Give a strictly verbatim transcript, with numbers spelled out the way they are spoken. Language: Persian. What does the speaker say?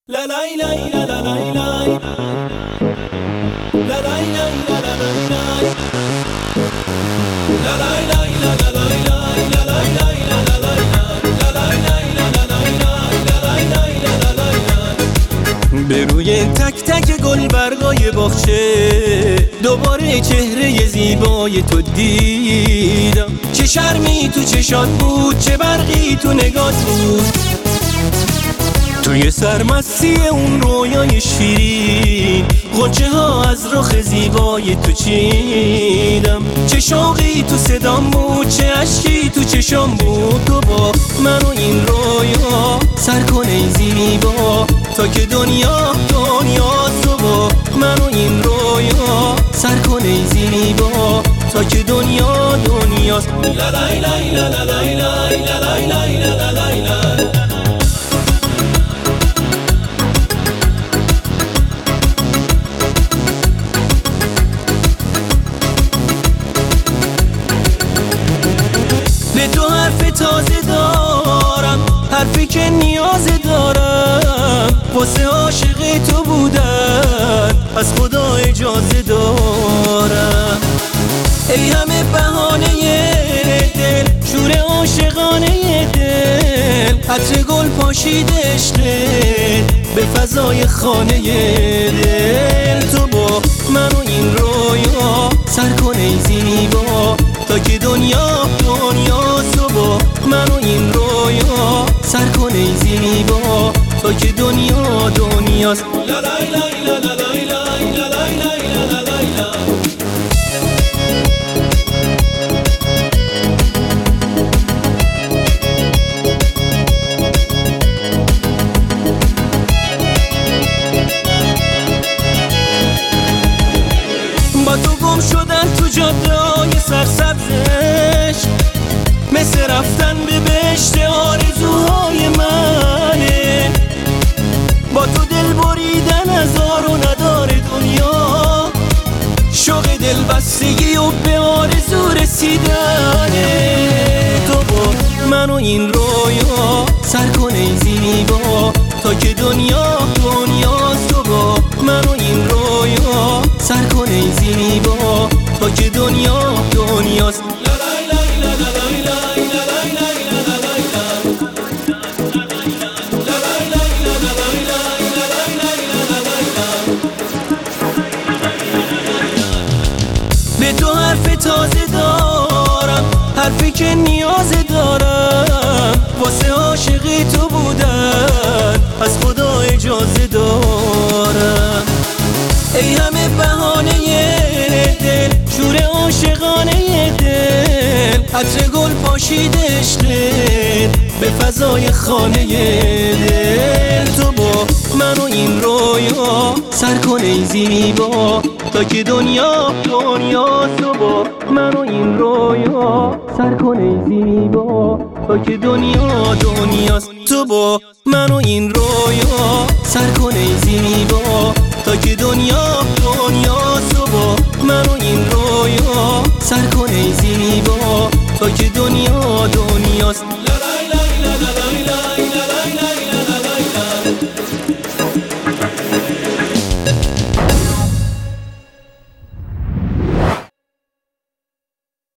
La la la la la la la La la la la la la la La la la la la la La la la la la la La la la la la La به روی تک تک گل برگای باغچه دوباره چهره زیبای تو دیدم. چه شرمی تو چشات بود، چه برقی تو نگات بود، توی سرمستی اون رویای شیرین غنچه ها از رخ زیبای تو چیدم. چه شوقی تو صدام بود، چه عشقی تو چشام بود، تو با من و این رویا سر کن ای زیبا تا که دنیا دنیا. تو با من و این رویا سر کن ای زیبا تا که دنیا دنیاست. لا لا لا لا لا لا لا لا لا لا لا به تو حرف تازه دارم، حرفی که نیاز دارم، واسه عاشق تو بودن از خدا اجازه دارم. ای همه بهانه دل، شور عاشقانه دل، عطر گل پاشید عشقت به فضای خانه دل. تو با من و این رویا سر کن ای زیبا تا که دنیا دنیا. تو با من و این رویا سر کن ای زیبا تا که دنیا دنیاست. لا لا لا لا لا لا لا لا لا لا. با تو گم شدن تو جاده‌های سرسبزش، مثل رفتن به بهشت آرزوهای منه. با تو دل بریدن از آر و ندار دنیا، شوق دل بستگی و به آرزو رسیدنه. تو با من و این رویا سر کن ای زیبا تا که دنیا دنیاست. تو با من و این رویا سر کن ای زیبا تا که دنیا دنیاست. به تو حرف تازه دارم، حرفی که نیاز دارم، واسه عاشق تو بودن از خدا اجازه دارم. ای همه بهانه دل، شور عاشقانه دل، عطر گل پاشید عشقت به فضای خانه دل. تو با من و این رویا سر کن ای زیبا تا که دنیا دنیا. تو با من و این رویا سر کن ای زیبا تا که دنیا دنیاست. تو با من و این رویا سر کن ای زیبا تا که دنیا دنیا. تو با من و این رویا سر کن ای زیبا تا که دنیا دنیاست.